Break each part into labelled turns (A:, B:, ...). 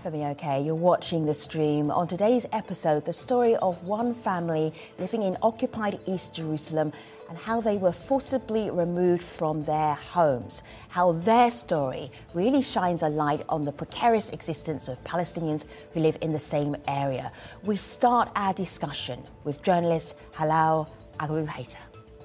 A: for me, okay? You're watching the stream. On today's episode, the story of one family living in occupied East Jerusalem and how they were forcibly removed from their homes. How their story really shines a light on the precarious existence of Palestinians who live in the same area. We start our discussion with journalist Halal Abu Hayter.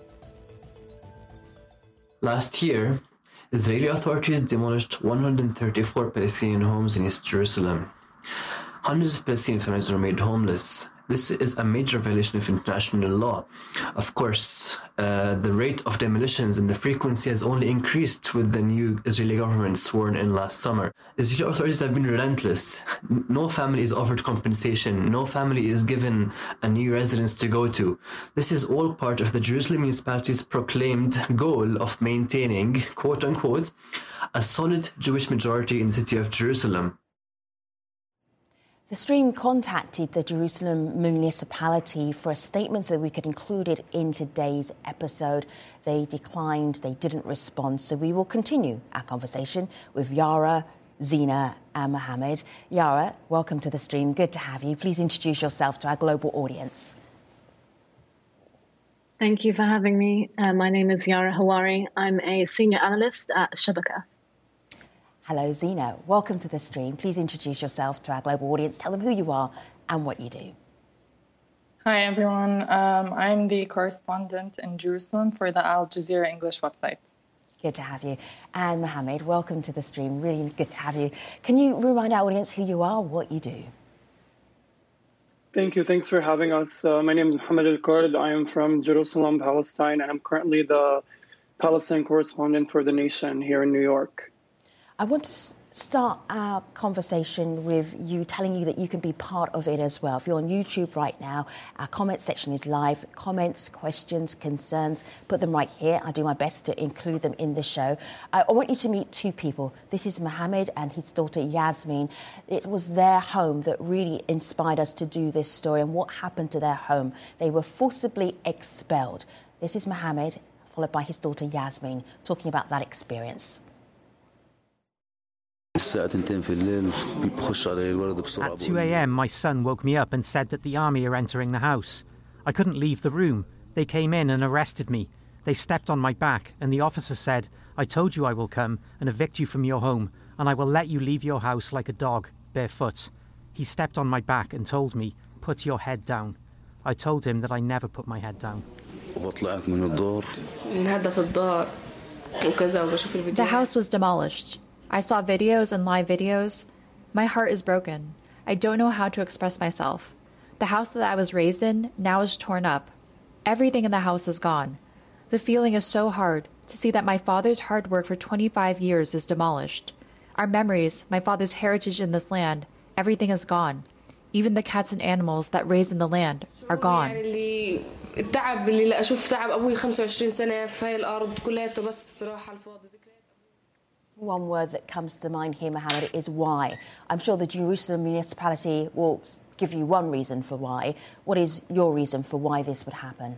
B: Last year, Israeli authorities demolished 134 Palestinian homes in East Jerusalem. Hundreds of Palestinian families were made homeless. This is a major violation of international law. Of course, the rate of demolitions and the frequency has only increased with the new Israeli government sworn in last summer. Israeli authorities have been relentless. No family is offered compensation. No family is given a new residence to go to. This is all part of the Jerusalem municipality's proclaimed goal of maintaining, quote unquote, a solid Jewish majority in the city of Jerusalem.
A: The stream contacted the Jerusalem municipality for a statement so we could include it in today's episode. They declined, they didn't respond, so we will continue our conversation with Yara, Zina and Mohammed. Yara, welcome to the stream. Good to have you. Please introduce yourself to our global audience.
C: Thank you for having me. My name is Yara Hawari. I'm a senior analyst at Shabaka.
A: Hello, Zina. Welcome to the stream. Please introduce yourself to our global audience. Tell them who you are and what you do.
D: Hi, everyone. I'm the correspondent in Jerusalem for the Al Jazeera English website.
A: Good to have you. And Mohammed, welcome to the stream. Really good to have you. Can you remind our audience who you are, what you do?
E: Thank you. Thanks for having us. My name is Mohammed Al-Kurd. I am from Jerusalem, Palestine, and I'm currently the Palestine correspondent for The Nation here in New York.
A: I want to start our conversation with you telling you that you can be part of it as well. If you're on YouTube right now, our comment section is live. Comments, questions, concerns, put them right here. I do my best to include them in the show. I want you to meet two people. This is Mohammed and his daughter Yasmin. It was their home that really inspired us to do this story and what happened to their home. They were forcibly expelled. This is Mohammed, followed by his daughter Yasmin, talking about that experience.
F: At 2 a.m, my son woke me up and said that the army are entering the house. I couldn't leave the room. They came in and arrested me. They stepped on my back and the officer said, "I told you I will come and evict you from your home and I will let you leave your house like a dog, barefoot." He stepped on my back and told me, "Put your head down." I told him that I never put my head down.
G: The house was demolished. I saw videos and live videos. My heart is broken. I don't know how to express myself. The house that I was raised in now is torn up. Everything in the house is gone. The feeling is so hard to see that my father's hard work for 25 years is demolished. Our memories, my father's heritage in this land, everything is gone. Even the cats and animals that raised in the land are gone.
A: One word that comes to mind here, Mohammed, is why. I'm sure the Jerusalem municipality will give you one reason for why. What is your reason for why this would happen?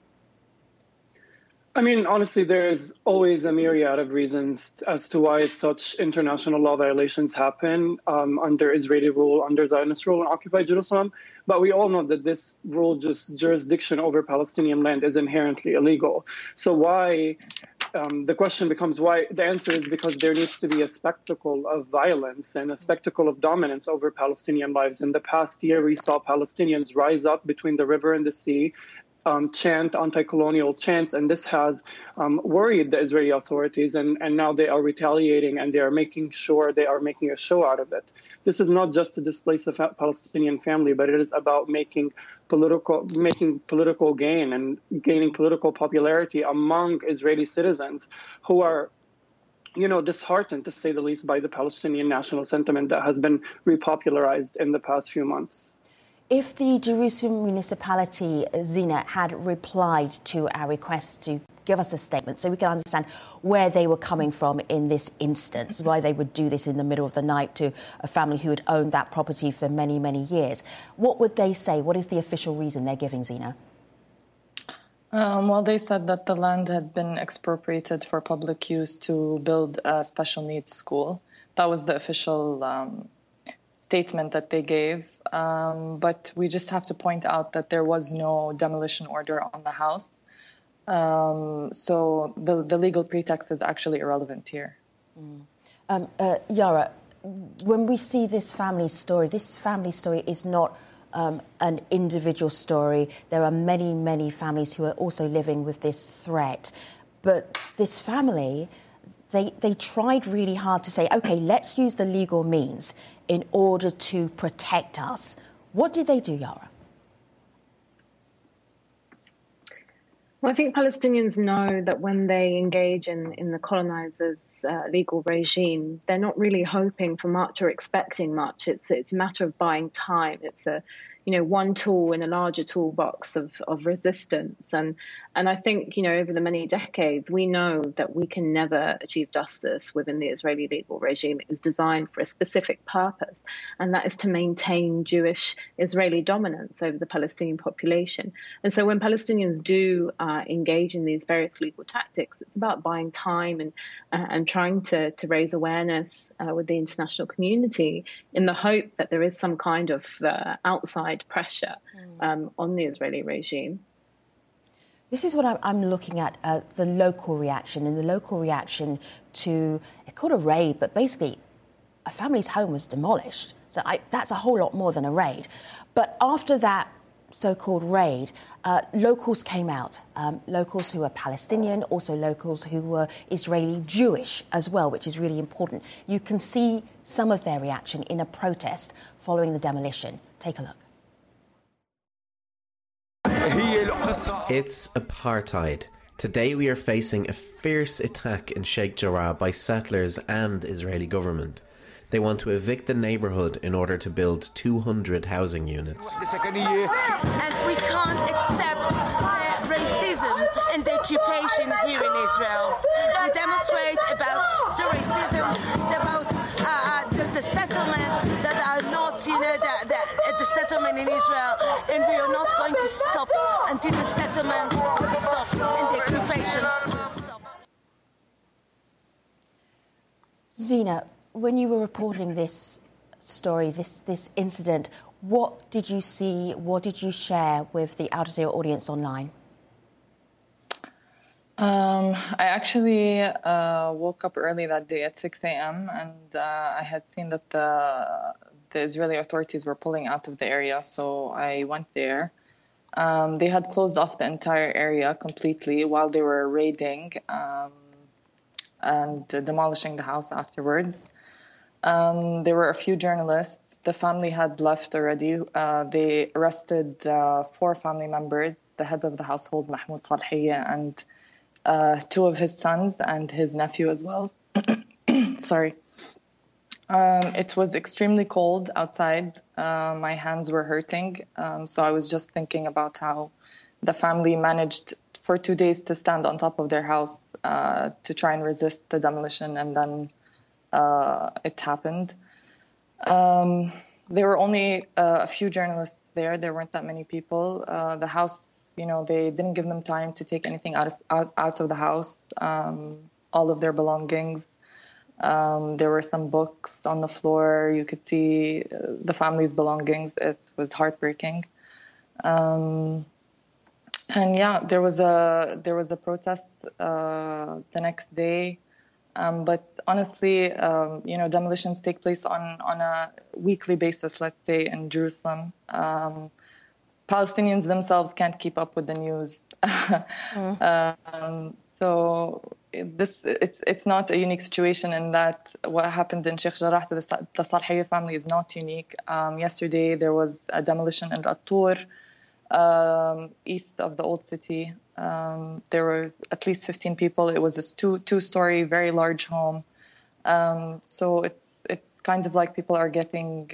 E: I mean, honestly, there's always a myriad of reasons as to why such international law violations happen under Israeli rule, under Zionist rule in occupied Jerusalem. But we all know that this rule, just jurisdiction over Palestinian land, is inherently illegal. So why? The question becomes why. The answer is because there needs to be a spectacle of violence and a spectacle of dominance over Palestinian lives. In the past year, we saw Palestinians rise up between the river and the sea, chant anti-colonial chants, and this has worried the Israeli authorities, and now they are retaliating and they are making sure they are making a show out of it. This is not just to displace a Palestinian family, but it is about making political gain and gaining political popularity among Israeli citizens who are, disheartened, to say the least, by the Palestinian national sentiment that has been repopularized in the past few months.
A: If the Jerusalem municipality, Zina, had replied to our request to give us a statement so we can understand where they were coming from in this instance, why they would do this in the middle of the night to a family who had owned that property for many, many years, what would they say? What is the official reason they're giving, Zina?
D: Well, they said that the land had been expropriated for public use to build a special needs school. That was the official statement that they gave. But we just have to point out that there was no demolition order on the house. So the legal pretext is actually irrelevant here.
A: Yara, when we see this family story is not an individual story. There are many, many families who are also living with this threat. But this family, they tried really hard to say, OK, let's use the legal means in order to protect us. What did they do, Yara?
C: Well, I think Palestinians know that when they engage in the colonizers' legal regime, they're not really hoping for much or expecting much. It's a matter of buying time. It's one tool in a larger toolbox of resistance. And I think, over the many decades, we know that we can never achieve justice within the Israeli legal regime. It is designed for a specific purpose, and that is to maintain Jewish Israeli dominance over the Palestinian population. And so when Palestinians do engage in these various legal tactics, it's about buying time and trying to raise awareness with the international community in the hope that there is some kind of outside pressure on the Israeli regime.
A: This is what I'm looking at, the local reaction, and the local reaction to, it's called a raid, but basically a family's home was demolished. So that's a whole lot more than a raid. But after that so-called raid, locals came out, locals who were Palestinian, also locals who were Israeli Jewish as well, which is really important. You can see some of their reaction in a protest following the demolition. Take a look.
H: It's apartheid. Today we are facing a fierce attack in Sheikh Jarrah by settlers and Israeli government. They want to evict the neighbourhood in order to build 200 housing units.
I: And we can't accept the racism and the occupation here in Israel. We demonstrate about the racism, about the settlements that are not, the settlement in Israel, and we are not going to stop until the settlement will stop and the occupation will stop.
A: Zina, when you were reporting this story, this incident, what did you see, what did you share with the Al Jazeera audience online?
D: I actually woke up early that day at 6 a.m. and I had seen that the Israeli authorities were pulling out of the area, so I went there. They had closed off the entire area completely while they were raiding and demolishing the house afterwards. There were a few journalists. The family had left already. They arrested 4 family members, the head of the household, Mahmoud Salhiyya, and 2 of his sons and his nephew as well. Sorry. It was extremely cold outside. My hands were hurting. So I was just thinking about how the family managed for 2 days to stand on top of their house to try and resist the demolition, and then it happened. There were only a few journalists there. There weren't that many people. The house, they didn't give them time to take anything out of the house, all of their belongings. There were some books on the floor. You could see the family's belongings. It was heartbreaking. And yeah, there was a protest the next day. But honestly, demolitions take place on a weekly basis, let's say, in Jerusalem. Palestinians themselves can't keep up with the news. So it's not a unique situation in that what happened in Sheikh Jarrah to the Salhiyya family is not unique. Yesterday, there was a demolition in At-Tur, east of the old city. There was at least 15 people. It was a two-story, very large home. So it's kind of like people are getting...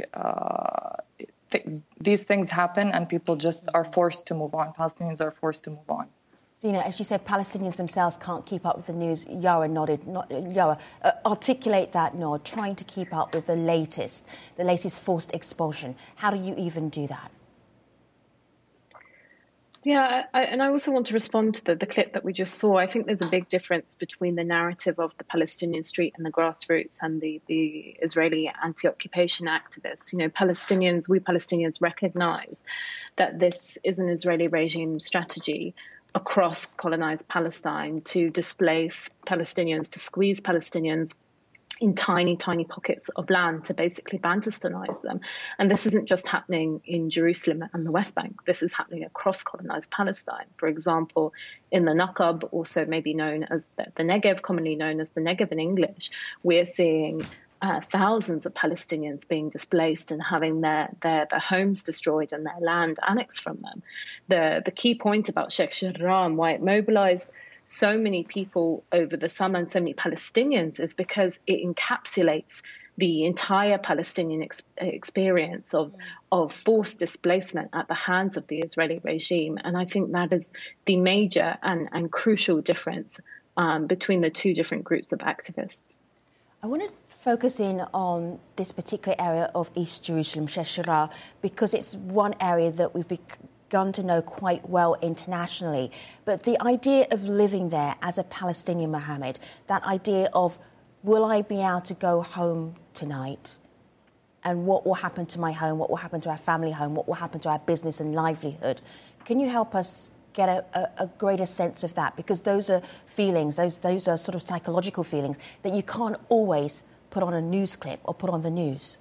D: these things happen and people just are forced to move on. Palestinians are forced to move on.
A: Zina, as you said, Palestinians themselves can't keep up with the news. Yara nodded. Yara, articulate that nod, trying to keep up with the latest forced expulsion. How do you even do that?
C: Yeah, and I also want to respond to the clip that we just saw. I think there's a big difference between the narrative of the Palestinian street and the grassroots and the Israeli anti-occupation activists. You know, we Palestinians recognize that this is an Israeli regime strategy across colonized Palestine to displace Palestinians, to squeeze Palestinians in tiny, tiny pockets of land to basically Bantustanize them. And this isn't just happening in Jerusalem and the West Bank. This is happening across colonized Palestine. For example, in the Naqab, also maybe known as the Negev, commonly known as the Negev in English, we're seeing thousands of Palestinians being displaced and having their homes destroyed and their land annexed from them. The key point about Sheikh Jarrah and why it mobilized so many people over the summer and so many Palestinians is because it encapsulates the entire Palestinian experience of forced displacement at the hands of the Israeli regime. And I think that is the major and crucial difference between the two different groups of activists.
A: I want to focus in on this particular area of East Jerusalem, Sheikh Jarrah, because it's one area that we've begun to know quite well internationally. But the idea of living there as a Palestinian, Mohammed, that idea of, will I be able to go home tonight? And what will happen to my home? What will happen to our family home? What will happen to our business and livelihood? Can you help us get a greater sense of that? Because those are feelings, those are sort of psychological feelings that you can't always put on a news clip or put on the news.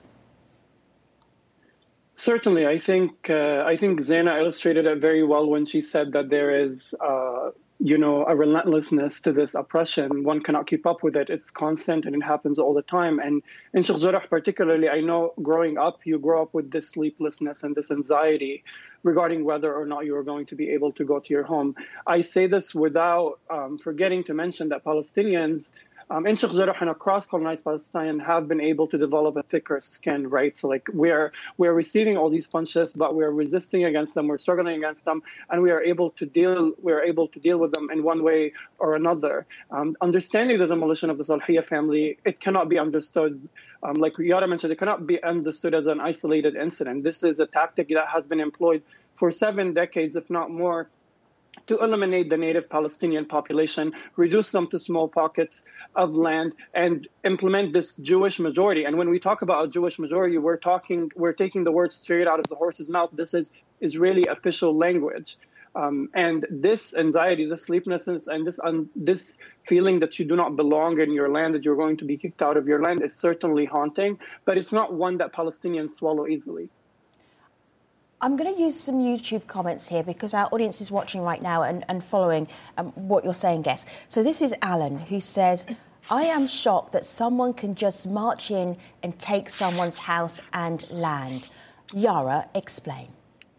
E: Certainly, I think Zaina illustrated it very well when she said that there is, a relentlessness to this oppression. One cannot keep up with it. It's constant and it happens all the time. And in Sheikh Jarrah particularly, I know growing up, you grow up with this sleeplessness and this anxiety regarding whether or not you are going to be able to go to your home. I say this without forgetting to mention that Palestinians in Sheikh Jarrah and across colonized Palestine have been able to develop a thicker skin, right? So like we're receiving all these punches, but we're resisting against them, we're struggling against them, and we are able to deal with them in one way or another. Understanding the demolition of the Salahiyah family, it cannot be understood, like Yara mentioned, it cannot be understood as an isolated incident. This is a tactic that has been employed for 7 decades, if not more, to eliminate the native Palestinian population, reduce them to small pockets of land, and implement this Jewish majority. And when we talk about a Jewish majority, we're taking the words straight out of the horse's mouth. This is Israeli official language. And this anxiety, this sleeplessness, and this feeling that you do not belong in your land, that you're going to be kicked out of your land, is certainly haunting, but it's not one that Palestinians swallow easily.
A: I'm going to use some YouTube comments here because our audience is watching right now and following what you're saying, Guess. So this is Alan, who says, I am shocked that someone can just march in and take someone's house and land. Yara, explain.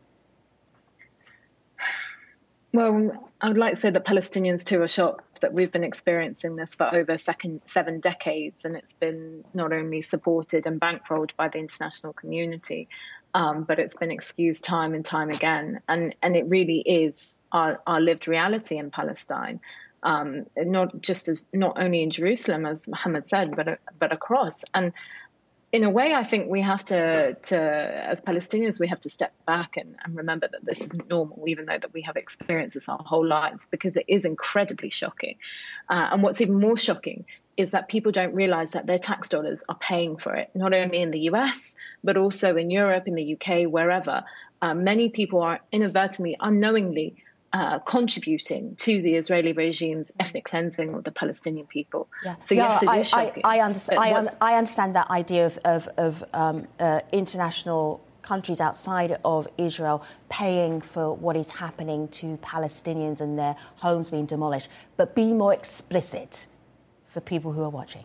C: Well, I would like to say that Palestinians too are shocked that we've been experiencing this for over 7 decades, and it's been not only supported and bankrolled by the international community, but it's been excused time and time again. And it really is our lived reality in Palestine, not only in Jerusalem, as Mohammed said, but across. And in a way, I think we have to as Palestinians, we have to step back and remember that this isn't normal, even though that we have experienced this our whole lives, because it is incredibly shocking. And what's even more shocking is that people don't realize that their tax dollars are paying for it, not only in the US, but also in Europe, in the UK, wherever. Many people are inadvertently, unknowingly contributing to the Israeli regime's ethnic cleansing of the Palestinian people. Yeah. So yes, it is shocking.
A: I understand that idea of international countries outside of Israel paying for what is happening to Palestinians and their homes being demolished. But be more explicit for people who are watching.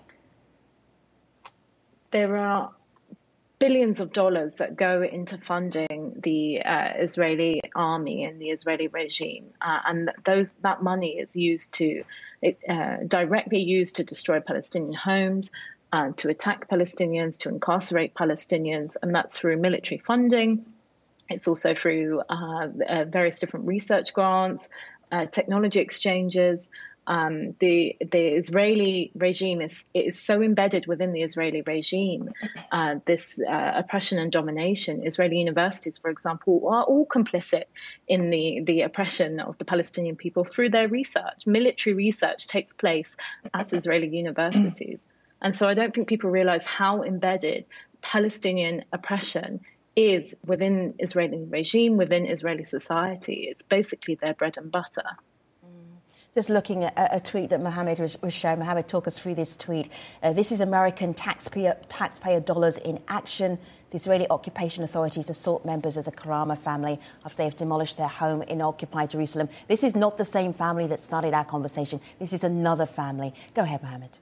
C: There are billions of dollars that go into funding the Israeli army and the Israeli regime, and that money is directly used to destroy Palestinian homes, to attack Palestinians, to incarcerate Palestinians, and that's through military funding. It's also through various different research grants, technology exchanges, The Israeli regime is so embedded within the Israeli regime. This oppression and domination. Israeli universities, for example, are all complicit in the oppression of the Palestinian people through their research. Military research takes place at Israeli universities. And so I don't think people realize how embedded Palestinian oppression is within Israeli regime, within Israeli society. It's basically their bread and butter.
A: Just looking at a tweet that Mohammed was showing. Mohammed, talk us through this tweet. This is American taxpayer dollars in action. The Israeli occupation authorities assault members of the Karama family after they have demolished their home in occupied Jerusalem. This is not the same family that started our conversation. This is another family. Go ahead, Mohammed.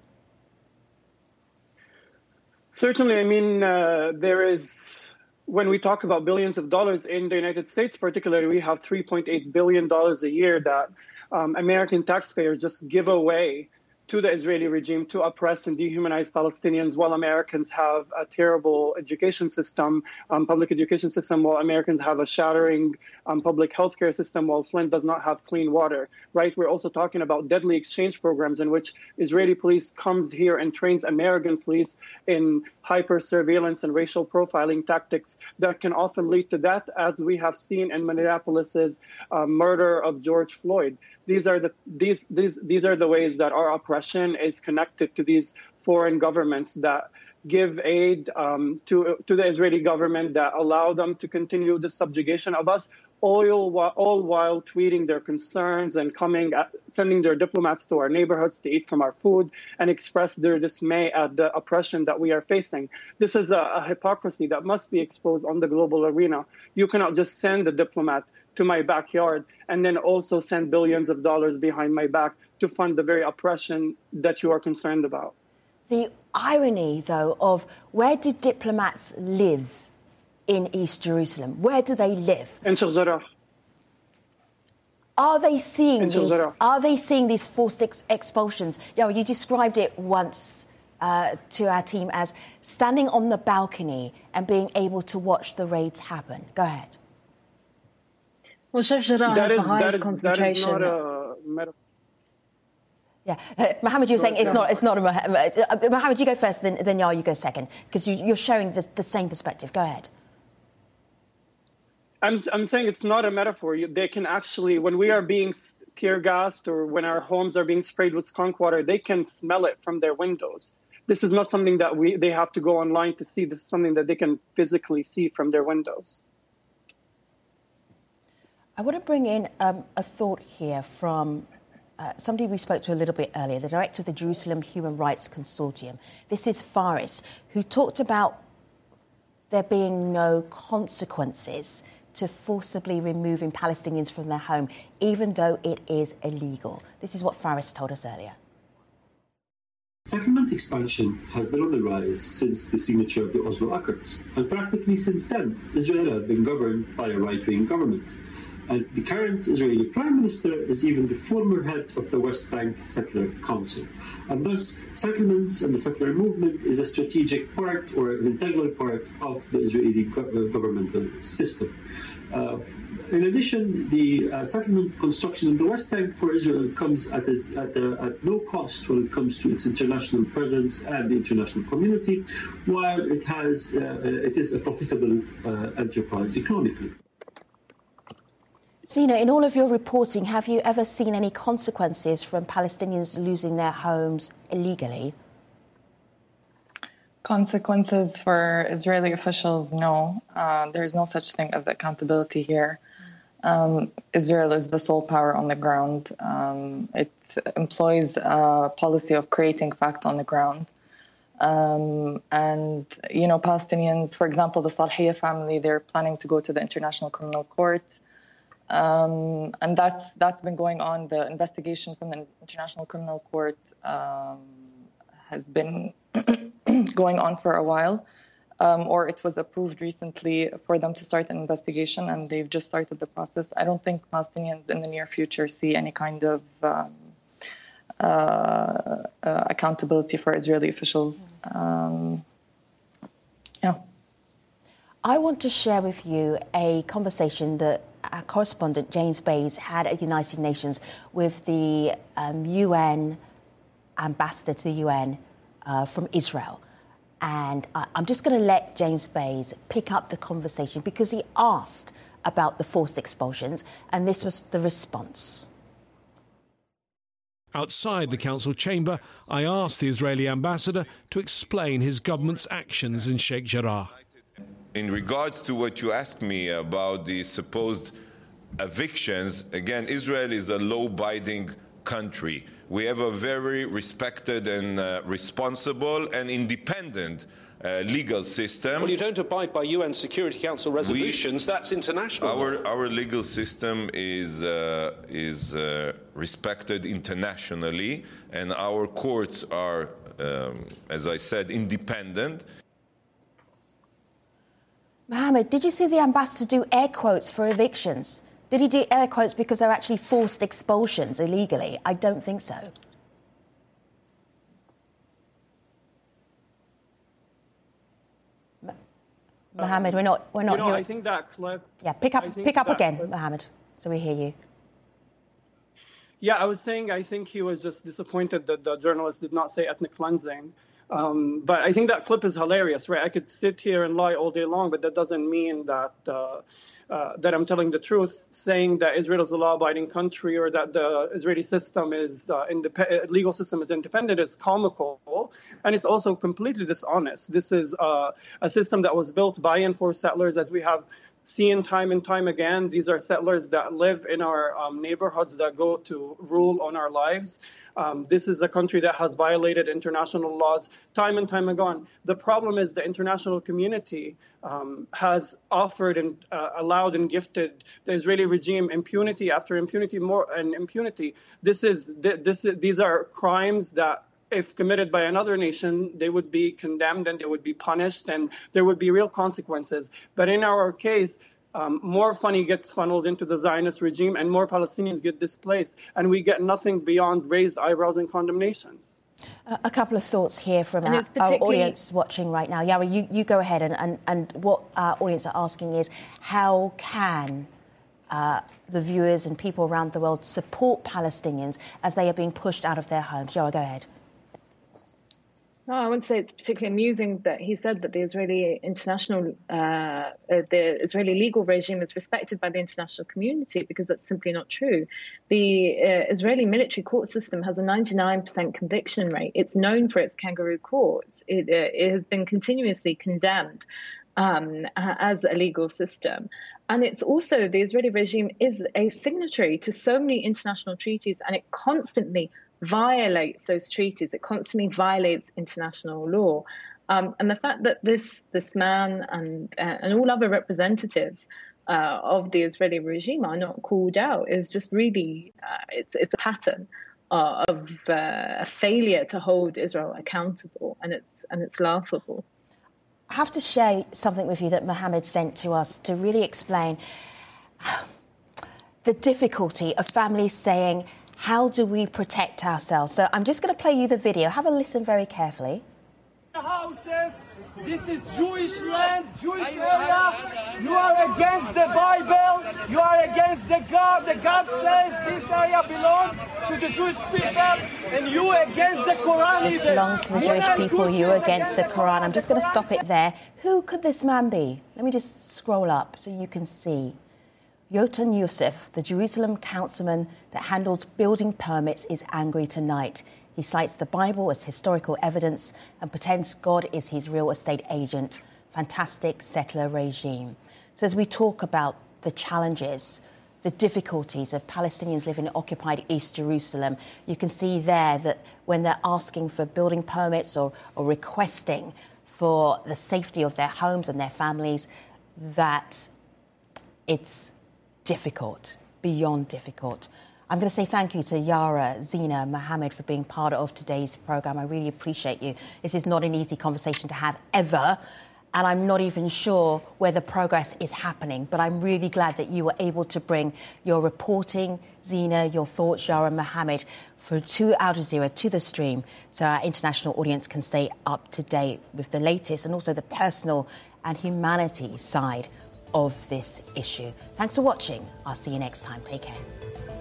E: Certainly, I mean, there is, when we talk about billions of dollars in the United States, particularly, we have $3.8 billion a year that American taxpayers just give away to the Israeli regime to oppress and dehumanize Palestinians, while Americans have a terrible education system, public education system, while Americans have a shattering public healthcare system, while Flint does not have clean water, right? We're also talking about deadly exchange programs in which Israeli police comes here and trains American police in hyper surveillance and racial profiling tactics that can often lead to death, as we have seen in Minneapolis's murder of George Floyd. These are the ways that our oppression is connected to these foreign governments that give aid to the Israeli government, that allow them to continue the subjugation of us, all while tweeting their concerns and sending their diplomats to our neighborhoods to eat from our food and express their dismay at the oppression that we are facing. This is a hypocrisy that must be exposed on the global arena. You cannot just send a diplomat to my backyard and then also send billions of dollars behind my back to fund the very oppression that you are concerned about.
A: The irony, though, of where do diplomats live in East Jerusalem? Where do they live?
E: In Sheikh Jarrah.
A: Are they seeing these forced expulsions? You described it once to our team as standing on the balcony and being able to watch the raids happen. Go ahead.
C: Well, Sheikh Jarrah has the highest concentration.
E: That is not a metaphor.
A: Yeah, Mohammed, you were saying it's not a... Mohammed, you go first, then Yael, you go second, because you're showing the same perspective. Go ahead.
E: I'm saying it's not a metaphor. They can actually, when we are being tear gassed or when our homes are being sprayed with skunk water, they can smell it from their windows. This is not something that they have to go online to see. This is something that they can physically see from their windows.
A: I want to bring in a thought here from somebody we spoke to a little bit earlier, the director of the Jerusalem Human Rights Consortium. This is Faris, who talked about there being no consequences to forcibly removing Palestinians from their home, even though it is illegal. This is what Faris told us earlier.
J: Settlement expansion has been on the rise since the signature of the Oslo Accords, and practically since then, Israel has been governed by a right-wing government. And the current Israeli Prime Minister is even the former head of the West Bank Settler Council. And thus, settlements and the settler movement is a strategic part or an integral part of the Israeli governmental system. In addition, the settlement construction in the West Bank for Israel comes at no cost when it comes to its international presence and the international community, while it is a profitable enterprise economically.
A: Sina, in all of your reporting, have you ever seen any consequences from Palestinians losing their homes illegally?
D: Consequences for Israeli officials, no. There is no such thing as accountability here. Israel is the sole power on the ground. It employs a policy of creating facts on the ground. And, Palestinians, for example, the Salhiya family, they're planning to go to the International Criminal Court. And that's been going on. The investigation from the International Criminal Court has been going on for a while, or it was approved recently for them to start an investigation, and they've just started the process. I don't think Palestinians in the near future see any kind of accountability for Israeli officials.
A: I want to share with you a conversation that our correspondent James Bays had at the United Nations with the UN ambassador to the UN from Israel. And I'm just going to let James Bays pick up the conversation because he asked about the forced expulsions, and this was the response.
K: Outside the council chamber, I asked the Israeli ambassador to explain his government's actions in Sheikh Jarrah.
L: In regards to what you asked me about the supposed evictions, again, Israel is a law-abiding country. We have a very respected and responsible and independent legal system.
M: Well, you don't abide by UN Security Council resolutions. That's international.
L: Our legal system is respected internationally, and our courts are, as I said, independent.
A: Mohammed, did you see the ambassador do air quotes for evictions? Did he do air quotes because they're actually forced expulsions illegally? I don't think so. Mohammed, we're not hearing.
E: I think that clip.
A: Yeah, pick up again, Mohammed, so we hear you.
E: Yeah, I was saying I think he was just disappointed that the journalist did not say ethnic cleansing. But I think that clip is hilarious, right? I could sit here and lie all day long, but that doesn't mean that that I'm telling the truth. Saying that Israel is a law-abiding country or that the Israeli system is legal system is independent is comical, and it's also completely dishonest. This is a system that was built by and for settlers, as we have seen time and time again. These are settlers that live in our neighborhoods that go to rule on our lives. This is a country that has violated international laws time and time again. The problem is the international community has offered and allowed and gifted the Israeli regime impunity after impunity, more and impunity. These are crimes that, if committed by another nation, they would be condemned and they would be punished and there would be real consequences. But in our case, more money gets funneled into the Zionist regime and more Palestinians get displaced, and we get nothing beyond raised eyebrows and condemnations.
A: A couple of thoughts here from our audience watching right now. Yara, you go ahead, and what our audience are asking is, how can the viewers and people around the world support Palestinians as they are being pushed out of their homes? Yara, go ahead.
C: No, I wouldn't say it's particularly amusing that he said that the Israeli Israeli legal regime is respected by the international community, because that's simply not true. The Israeli military court system has a 99% conviction rate. It's known for its kangaroo courts. It has been continuously condemned as a legal system. And it's also, the Israeli regime is a signatory to so many international treaties, and it constantly violates those treaties. It constantly violates international law. And the fact that this man and all other representatives of the Israeli regime are not called out is just really, it's a pattern of a failure to hold Israel accountable, and it's laughable.
A: I have to share something with you that Mohammed sent to us to really explain the difficulty of families saying, how do we protect ourselves? So I'm just going to play you the video. Have a listen very carefully.
N: Houses, this is Jewish land, Jewish area. You are against the Bible. You are against the God. The God says this area belongs to the Jewish people, and you against the Quran.
A: This belongs to the Jewish people. You against the Quran. I'm just going to stop it there. Who could this man be? Let me just scroll up so you can see. Yotam Youssef, the Jerusalem councilman that handles building permits, is angry tonight. He cites the Bible as historical evidence and pretends God is his real estate agent. Fantastic settler regime. So as we talk about the challenges, the difficulties of Palestinians living in occupied East Jerusalem, you can see there that when they're asking for building permits or requesting for the safety of their homes and their families, that it's difficult, beyond difficult. I'm going to say thank you to Yara, Zina, Mohammed for being part of today's programme. I really appreciate you. This is not an easy conversation to have ever, and I'm not even sure where the progress is happening, but I'm really glad that you were able to bring your reporting, Zina, your thoughts, Yara, Mohammed, to Al Jazeera, to the stream, so our international audience can stay up to date with the latest and also the personal and humanity side of this issue. Thanks for watching. I'll see you next time. Take care.